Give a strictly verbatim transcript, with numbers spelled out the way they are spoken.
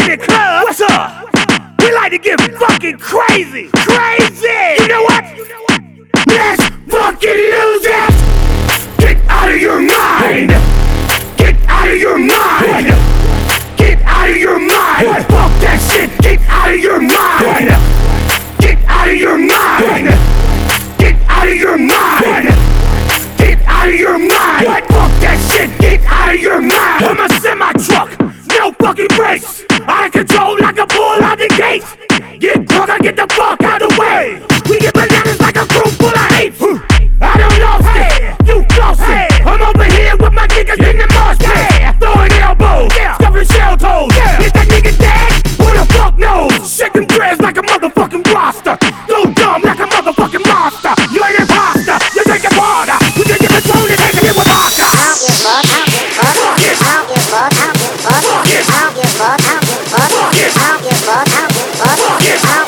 in the club. What's up? We like to get fucking crazy. Crazy! You know what? Let's fucking lose it! Get out of your mind! Get out of your mind! Get out of your mind! Fuck that shit! Get out of your mind! Get out of your mind! Get out of your mind! Get out of your mind! Fuck that shit! Get out of your mind! I'm a semi-truck, no fucking brakes. Out of control like a bull out the gate. Get drunk, I get the fuck out of the way. We get bananas like a crew full of apes. I don't lost it, you lost it. I'm over here with my niggas in the mosh pit. Throwing elbows, stuffing shell toes. Is that nigga dead? Who the fuck knows? Shaking dreads like a motherfucking roster. So dumb like a motherfucking monster. You ain't imposter, you take it harder. You take it control and take it with vodka. I'll get fucked, I'll get fucked, I'll get fucked, I'll get fucked, I'll get fucked, I'll get fucked, I'll get fucked, I'll get fucked, I'll get fucked, I'll get fucked.